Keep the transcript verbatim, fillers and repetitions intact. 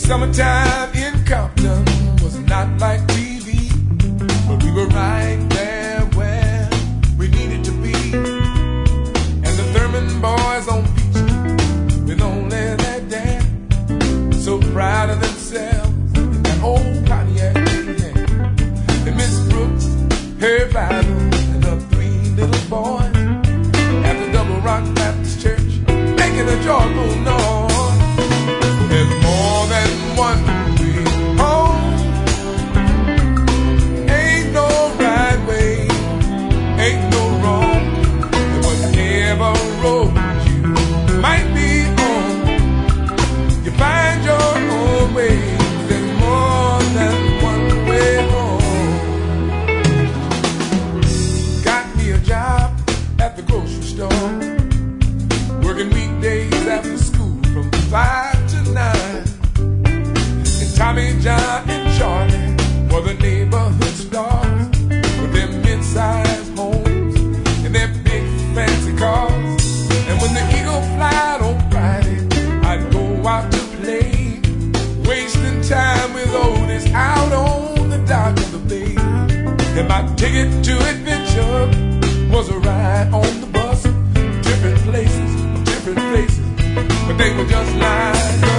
Summertime in Compton was not like T V, but we were right there where we needed to be. And the Thurman boys on Peach, with only their dad, so proud of themselves, that old Pontiac they had. And Miss Brooks, her Bible, and her three little boys at the Double Rock Baptist Church, making a joyful noise. There's more than one way home. Ain't no right way, ain't no wrong. And whatever road you might be on, you find your own way. There's more than one way home. Got me a job at the grocery store, working weekdays after school from five to nine. And Tommy, John, and Charlie were the neighborhood stars, with their mid-sized homes and their big fancy cars. And when the Eagle flied on Friday, I'd go out to play, wasting time with Otis out on the dock of the bay. And my ticket to adventure was a ride on the bus, different places, different places, but they were just like